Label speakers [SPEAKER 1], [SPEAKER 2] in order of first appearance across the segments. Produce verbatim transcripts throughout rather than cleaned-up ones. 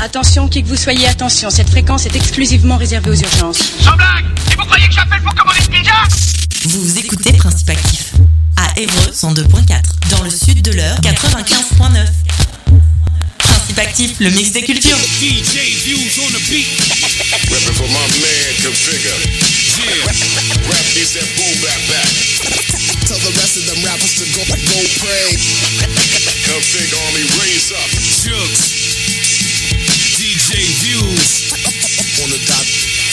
[SPEAKER 1] Attention, qui que vous soyez, attention, cette fréquence est exclusivement réservée aux urgences.
[SPEAKER 2] Sans blague! Et vous croyez que j'appelle pour commander une pizza?
[SPEAKER 3] Vous écoutez Principe Actif à Évreux cent deux point quatre, dans le sud de l'heure quatre-vingt-quinze point neuf. Principe Actif, le mix des cultures.
[SPEAKER 4] D J Views on the beat.
[SPEAKER 5] Reppin' for my man, Configure.
[SPEAKER 4] Yeah.
[SPEAKER 5] Rap this that boom back back.
[SPEAKER 6] Tell the rest of them rappers to go, go pray.
[SPEAKER 5] Config Army, raise up.
[SPEAKER 4] Jugs. D J Views.
[SPEAKER 6] On the dot.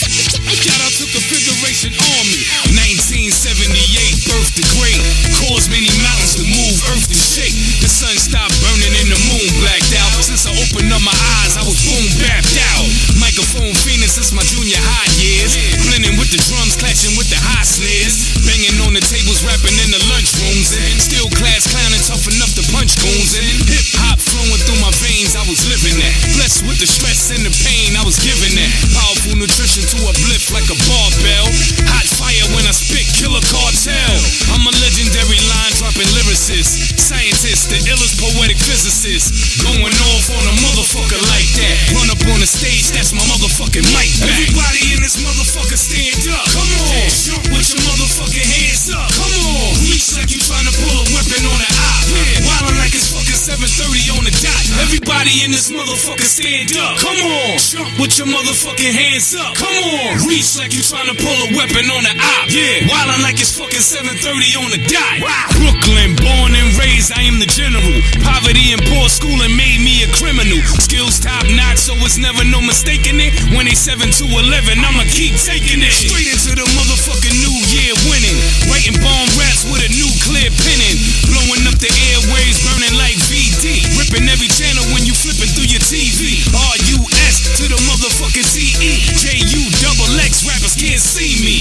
[SPEAKER 4] Shout out to Configuration Army. nineteen seventy-eight, birth to great. Caused many mountains to move, earth to shake. The sun stopped burning and the moon blacked out. Since I opened up my eyes, I was boom bapped out. Microphone fiending since my junior high years. Blending with the drums, clashing with the high snares. Banging on the tables, rapping in the lunchrooms. And still class clowning, tough enough to punch goons. And hip hop flowing through my veins, I was living that. Blessed with the stress and the pain, I was giving that. Powerful nutrition to uplift like a barbell. Hot fire when I spit, killer cartel. I'm a legendary line dropping lyricist. Scientist, the illest poetic physicist. Going off on a motherfucker like that. Run up on the stage, that's my motherfucking mic back. Everybody in this motherfucker stand up. Come on, jump with your motherfucking hands up. Come on, reach like you trying to pull a weapon on an eye. Yeah. Wildin' like it's fucking seven thirty on the dot. Everybody in this motherfucker stand up. Come on, jump with your motherfucking hands up. Come on, reach like you trying to pull a weapon on an eye. Yeah, wildin' like it's fucking seven thirty on the dot. Wow. Brooklyn, born and raised, I am the general. Poverty and poor schooling made me a criminal. Skills top notch, so it's never no mistaking it. When they seven to eleven, I'ma keep taking it. Straight into the motherfucking new year winning. Writing bomb raps with a nuclear penning. Blowing up the airwaves, burning like V D. Ripping every channel when you flipping through your T V. R U S to the motherfucking C E. J U double X, rappers can't see me.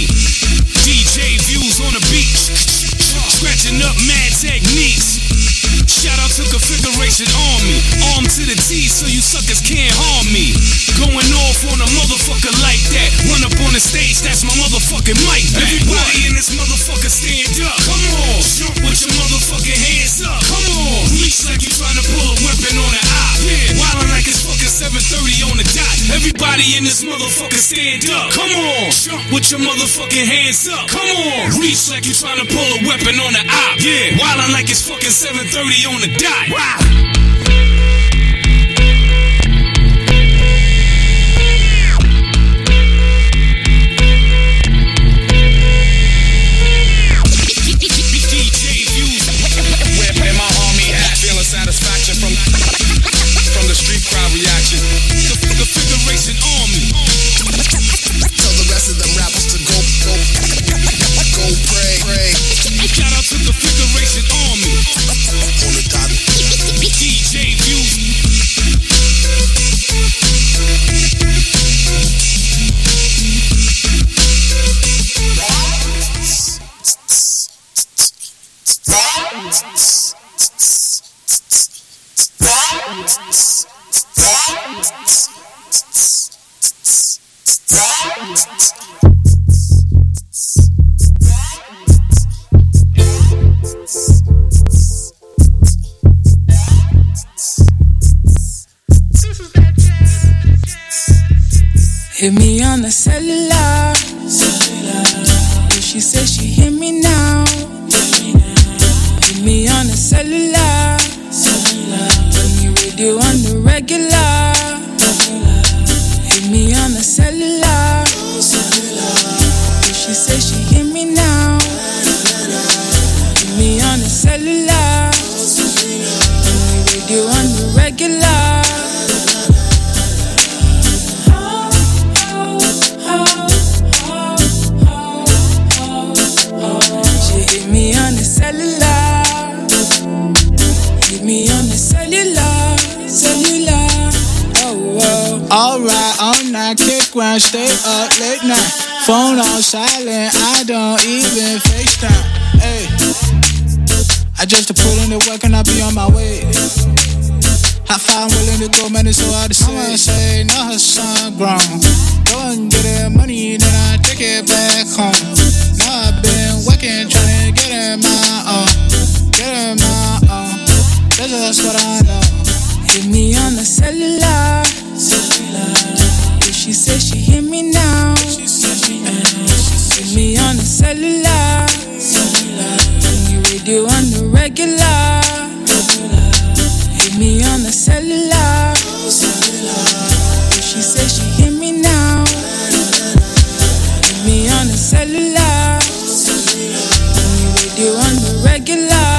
[SPEAKER 4] D J Views on the beat. Scratching up mad techniques. Shout out to Configuration Army. Arm to the T so you suckers can't harm me. Going off on a motherfucker like that. Run up on the stage, that's my motherfucking mic back. Everybody in this motherfucker stand up. Come on, jump with your motherfucking hands up. Come on, reach like you trying to pull a weapon on an eye. Yeah, wildin' like it's fucking seven thirty on the dot. Everybody in this motherfucker stand up. Come on, jump with your motherfucking hands up. Come on, reach like you trying to pull a weapon on an eye. Yeah, wildin' like it's fucking seven thirty on the dot. Wow.
[SPEAKER 5] Satisfaction from from the street crowd reaction.
[SPEAKER 4] The Configuration Army.
[SPEAKER 6] Tell the rest of them rappers to go, go, go pray, pray.
[SPEAKER 4] Shout out to the Configuration Army.
[SPEAKER 6] On the dot.
[SPEAKER 4] D J Views.
[SPEAKER 7] Hit me on the cellular. cellular. She says she hear me now. Hit me on the cellular. cellular. Turn the radio on the regular. Hit me on the cellular. cellular. She says she hear me now. Hit me on the cellular. Turn the radio on the regular.
[SPEAKER 8] Alright, all night, kick round, stay up late night. Phone on silent, I don't even FaceTime. Hey, I just to put in the work and I'll be on my way. How far I'm willing to go, man, it's so hard to say. I wanna say, no, her son grown. Go and get her money, then I take it back home. Now I've been working, trying to get her my own. Get her my own. That's just what I know.
[SPEAKER 7] Hit me on the cellular. cellular. she said she hear me now. Hit me on the cellular. On the radio on the regular. Hit me on the cellular. She said she hear me now. Hit me on the cellular. On the radio on the regular.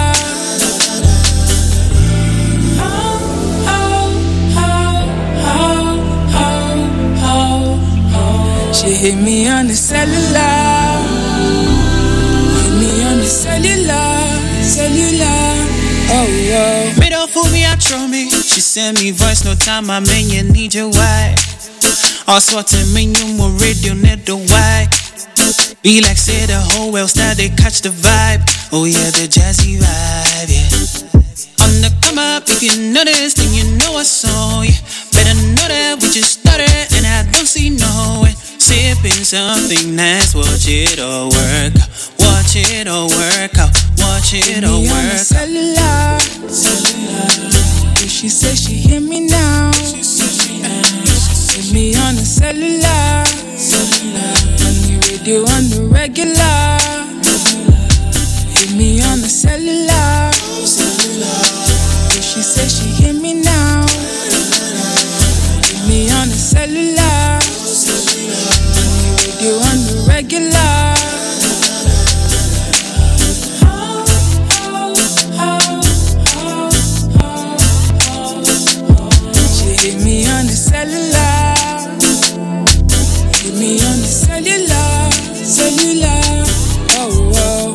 [SPEAKER 7] She hit me on the cellular. Hit me on the cellular, cellular. Oh, oh.
[SPEAKER 9] Me don't fool me, I throw me. She send me voice, no time, I mean you need your wife. All sorts of menu, more radio, net the white. Be like, say the whole world style, they catch the vibe. Oh yeah, the jazzy vibe, yeah. On the come up, if you know this, then you know I saw you. Better know that we just started, and I don't see no way. Sipping something nice, watch it all work out. Watch it all work out. Watch it all work out.
[SPEAKER 7] Cellular, cellular. She said she hear me now. Hit me on the cellular, cellular. On the radio on the regular. Hit me on the cellular, cellular. She said she hear me now. Hit me on the cellular. You on the regular. She hit me on the cellular. Hit me on the cellular, cellular. Oh, oh.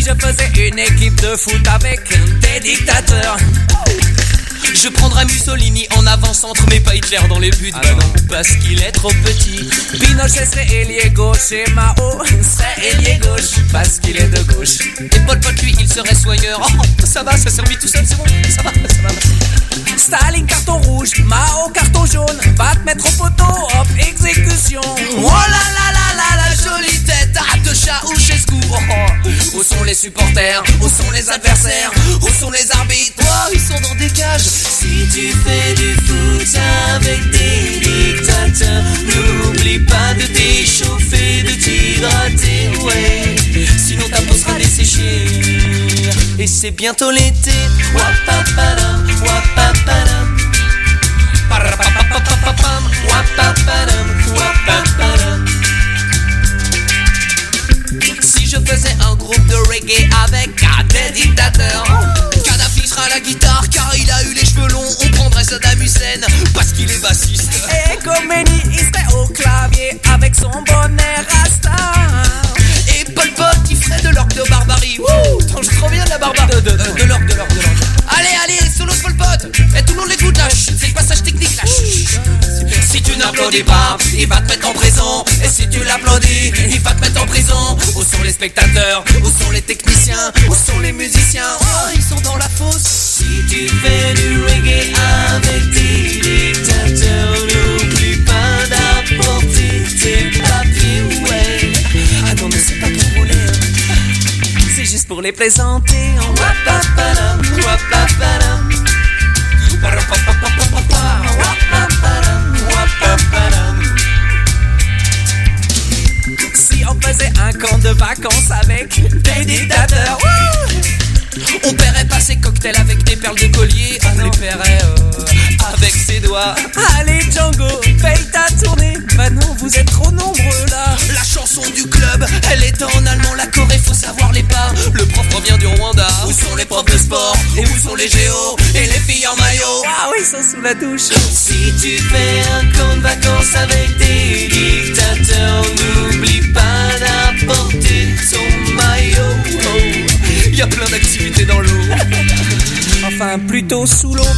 [SPEAKER 10] je faisais une équipe de foot avec des dictateurs, je prendrais Mussolini en avant-centre, mais pas Hitler dans les buts, ah bah non, parce qu'il est trop petit. Pinochet serait ailier gauche et Mao serait ailier gauche, parce qu'il est de gauche. Et Pol Pot, lui, il serait soigneur. Oh, ça va, ça s'est remis tout seul, c'est bon, ça va, ça va. Staline, carton rouge, Mao, carton jaune, va te mettre au poteau, hop, exécution. Oh là là là là, la jolie tête, ah, de chat ou chez Skou. Oh, oh. Où sont les supporters, où sont les adversaires, où sont les arbitres? Oh, ils sont dans des cages. Si tu fais du foot avec des dictateurs, n'oublie pas de t'échauffer, de t'hydrater, ouais. Sinon ta peau sera desséchée. Et c'est bientôt l'été. Wapapadam, wapapadam. Parapapapapapam, wapapadam, wapapadam. Si je faisais un groupe de reggae avec des dictateurs, Kadhafi sera à la guitare car il a eu les cheveux longs. On prendrait Saddam Hussein parce qu'il est bassiste. Et Khomeini il serait au clavier avec son bonnet rasta. Et Pol Pot il ferait de l'orgue de barbarie. Wouh, attends, je trop bien de la barbarie. De, de, de, de l'orgue, de l'orgue, de l'orgue. Allez, allez, solo de Pol Pot. Et tout le monde l'écoute là. C'est le passage technique là. Si tu n'applaudis pas, il va te mettre en prison. Et si tu l'applaudis, il va te mettre en prison. Où sont les spectateurs? Où sont les techniciens? Où sont les musiciens? Oh, ils sont dans la fosse. Si tu fais du reggae avec des dictateurs, n'oublie pas d'apporter tes papiers, ouais. Ah non, mais c'est pas pour rouler, hein. C'est juste pour les plaisanter. Wapapadam, wapapadam. Si on faisait un camp de vacances avec des dictateurs, on paierait pas ses cocktails avec des perles de collier. On les paierait euh, avec ses doigts. Allez Django, paye ta tournée. Bah non, vous êtes trop nombreux là. La chanson du club, elle est en allemand. La Corée, faut savoir les pas. Le prof revient du Rwanda. Où sont les profs de sport? Et où sont les géos? Et les filles en maillot? Ah oui, ils sont sous la douche. Si tu fais un camp de vacances avec des dictateurs, n'oublie pas d'apporter ton maillot. Oh. Y a plein d'activités dans l'eau. Enfin, plutôt sous l'eau.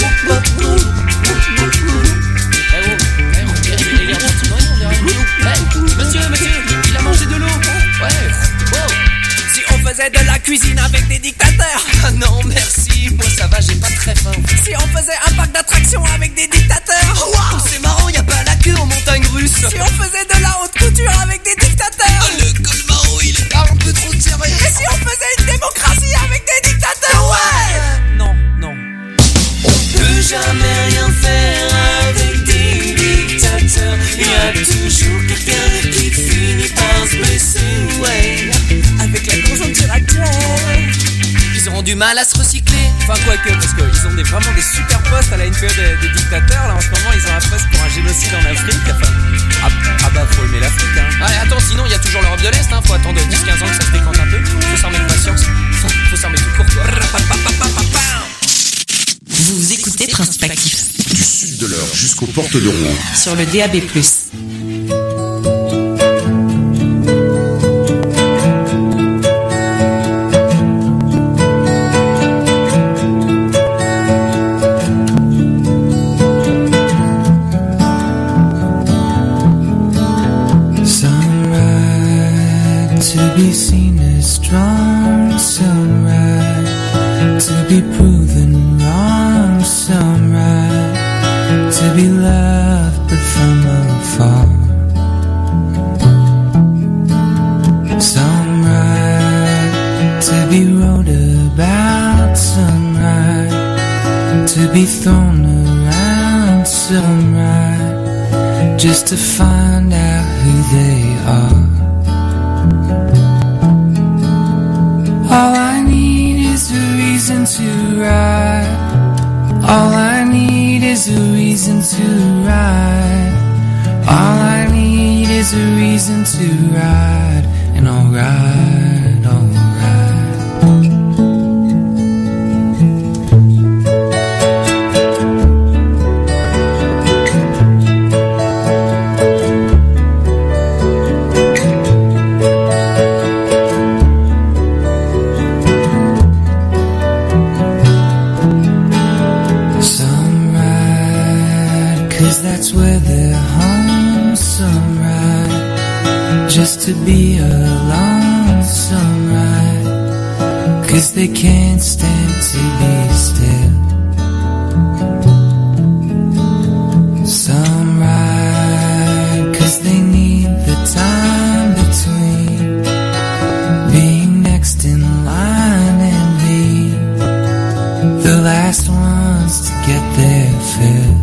[SPEAKER 10] Monsieur, monsieur, il a mangé de l'eau. Ouais. Wow. Si on faisait de la cuisine avec des dictateurs. Ah non, merci, moi ça va, j'ai pas très faim. Si on faisait un parc d'attractions avec des dictateurs. Oh, wow, c'est marrant, y a pas la queue en montagne russe. Si on faisait de la haute couture avec des dictateurs. Le Colmao, il est un peu trop tiré. Et si on faisait une démocratie avec des dictateurs? Ouais. Non, non. On peut jamais rien faire avec des dictateurs. Y a toujours quelqu'un qui finit par se blesser, ouais. Avec la conjoncture actuelle, ils auront du mal à se recycler. Enfin quoique, parce qu'ils ont des, vraiment des super postes à la N P E des, des dictateurs. Là en ce moment ils ont un poste pour un génocide en Afrique. Enfin, ah, ah bah faut aimer l'Afrique, hein. Allez attends, sinon il y a toujours l'Europe de l'Est, hein. Faut attendre dix quinze ans que ça se décante un peu. Faut s'en mettre patience. Faut, faut s'en mettre tout court, quoi.
[SPEAKER 3] Vous écoutez Principe Actif.
[SPEAKER 11] Du sud de l'Eure jusqu'aux portes de Rouen.
[SPEAKER 3] Sur le D A B plus.
[SPEAKER 12] To be seen as strong, some right. To be proven wrong, some right. To be loved but from afar. Some right. To be wrote about, some right. To be thrown around, some right. Just to find out who they are. All I need is a reason to ride. All I need is a reason to ride. All I need is a reason to ride. And I'll ride, I'll ride. to be a lonesome ride, 'cause they can't stand to be still. Some ride 'cause they need the time between being next in line and being the last ones to get their fill.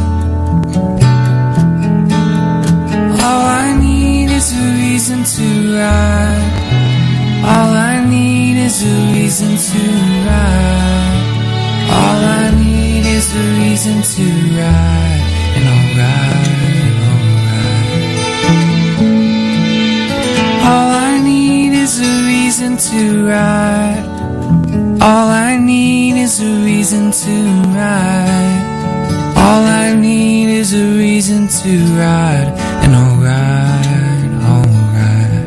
[SPEAKER 12] All I need is a reason to ride. All I need is a reason to ride. All I need is a reason to ride. And I'll ride, I'll ride. All I need is a reason to ride. All I need is a reason to ride. All I need is a reason to ride. And I'll ride, I'll ride.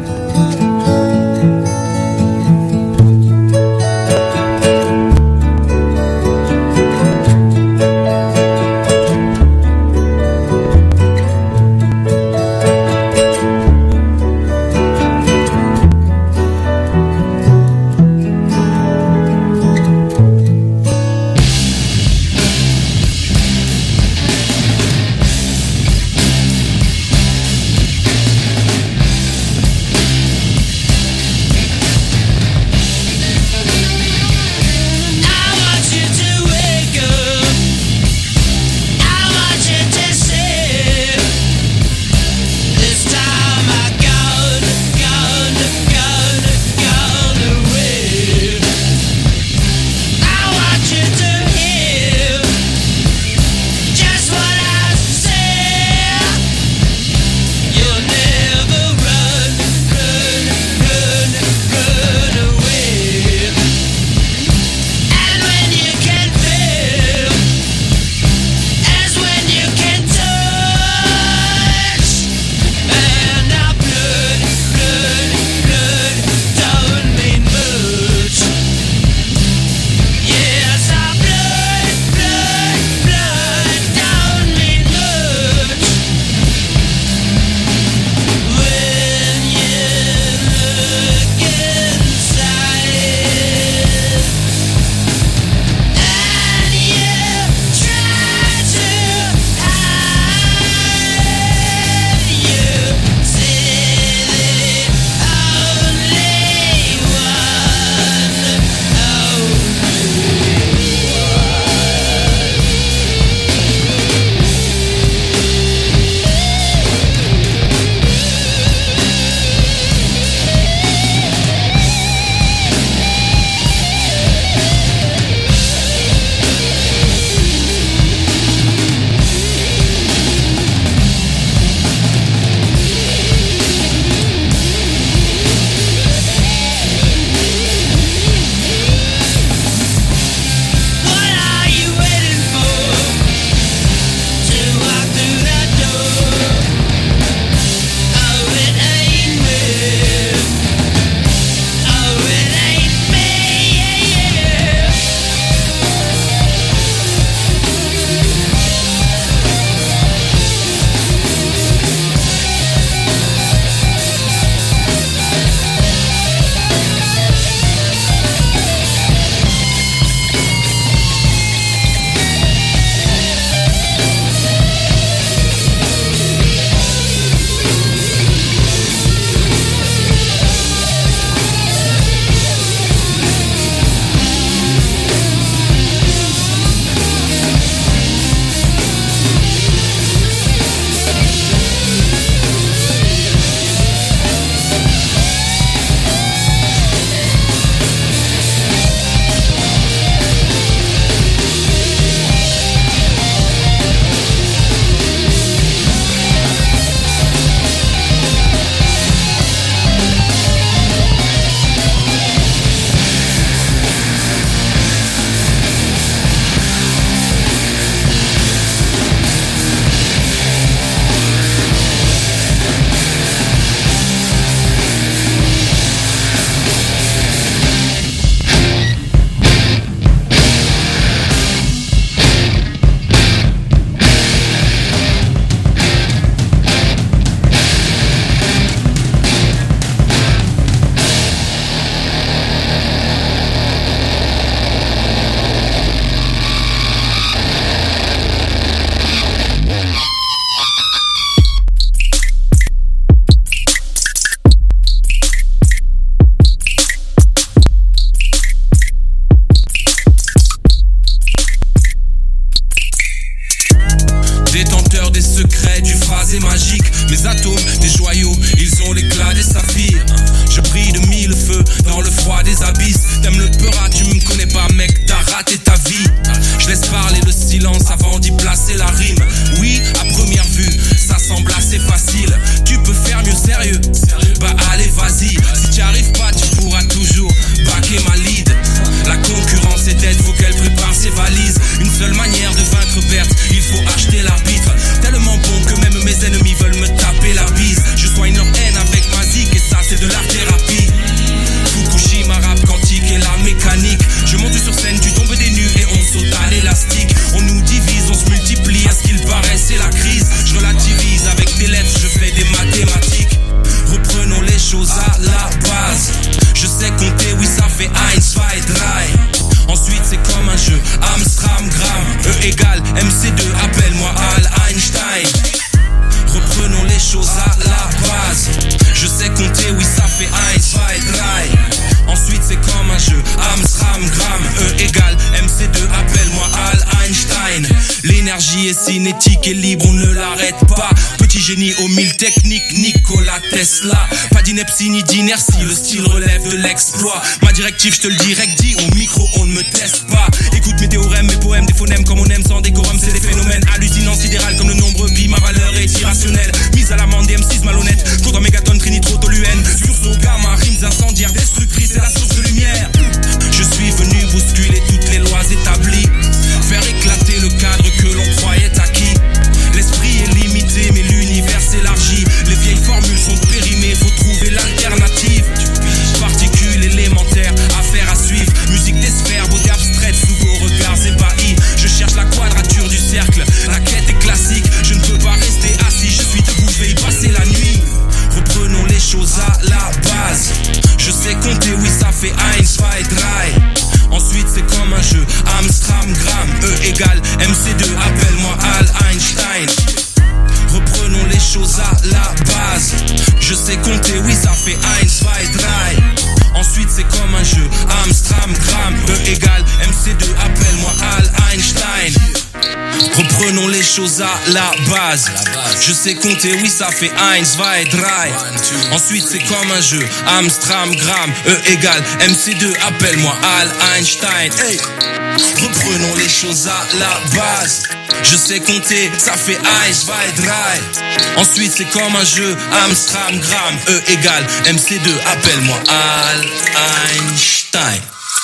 [SPEAKER 4] Amstram, gramme, E égale M C deux, appelle-moi Al Einstein. L'énergie est cinétique et libre, on ne l'arrête pas. Petit génie aux mille techniques, Nikola Tesla. Pas d'ineptie ni d'inertie, le style relève de l'exploit. Ma directive, je te le direct, dit au micro, on ne me teste pas. Écoute mes théorèmes, mes poèmes, des phonèmes comme on aime sans décorum. C'est des phénomènes hallucinants, sidérales comme le nombre pi. Ma valeur est irrationnelle, mise à l'amende des M six malhonnêtes. Contre mégatonnes, trinitrotoluène. Sursaut, gamma, rimes incendiaires, destructrices, c'est la source de lumière. Je suis venu bousculer toutes les lois établies, faire éclater le cadre que l'on croyait acquis. L'esprit est limité mais l'univers s'élargit. Les vieilles formules sont périmées, faut trouver l'alternative. Particules élémentaires, affaires à suivre. Musique des sphères, beauté abstraite, sous vos regards ébahis. Je cherche la quadrature du cercle, la quête est classique. Je ne peux pas rester assis, je suis debout, je vais y passer la nuit. Reprenons les choses à la base. Je sais compter, oui ça fait eins, zwei, drei. Ensuite c'est comme un jeu, Amstram, gramme, E égale M C deux, appelle-moi Al Einstein. Reprenons les choses à la base. Je sais compter, oui ça fait eins, zwei, drei. Ensuite c'est comme un jeu, Amstram, gramme, E égale M C deux, appelle-moi Al Einstein. Reprenons les choses à la base. Je sais compter, oui ça fait eins, zwei, drei. Ensuite c'est comme un jeu, Amstram, gramme, E égale M C deux, appelle-moi Al Einstein. Hey. Reprenons les choses à la base. Je sais compter, ça fait eins, zwei, drei. Ensuite c'est comme un jeu, Amstram, gramme, E égale M C deux, appelle-moi Al Einstein.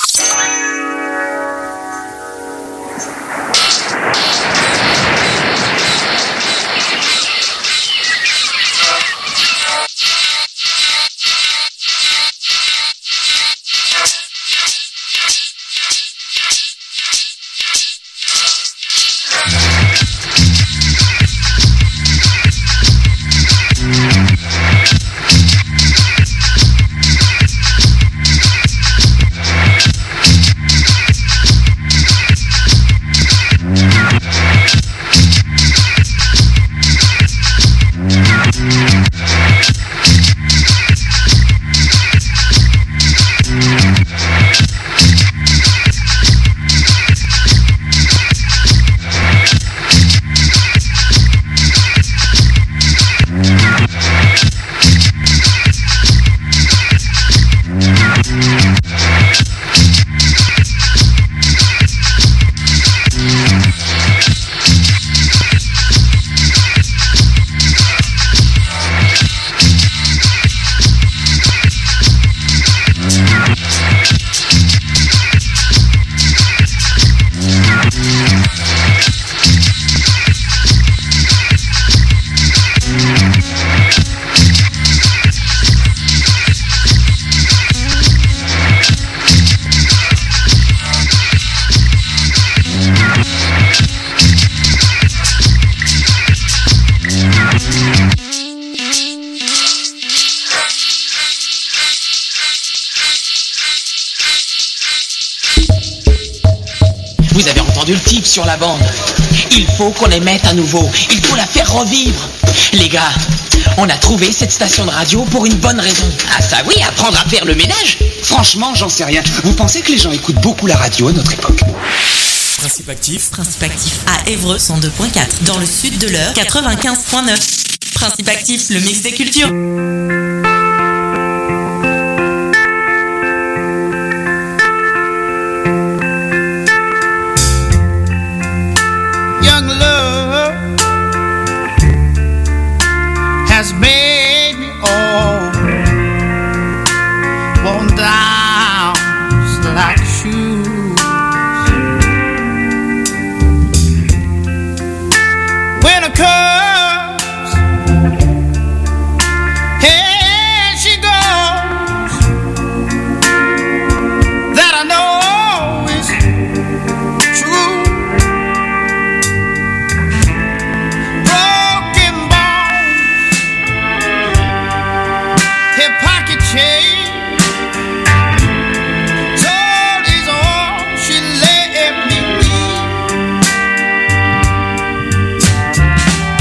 [SPEAKER 13] Vous avez entendu le type sur la bande. Il faut qu'on les mette à nouveau. Il faut la faire revivre. Les gars, on a trouvé cette station de radio pour une bonne raison. Ah ça oui, apprendre à faire le ménage.
[SPEAKER 14] Franchement, j'en sais rien. Vous pensez que les gens écoutent beaucoup la radio à notre époque?
[SPEAKER 3] Principe actif. Principe actif à Évreux cent deux point quatre. Dans le sud de l'Eure quatre-vingt-quinze point neuf. Principe actif, le mix des cultures.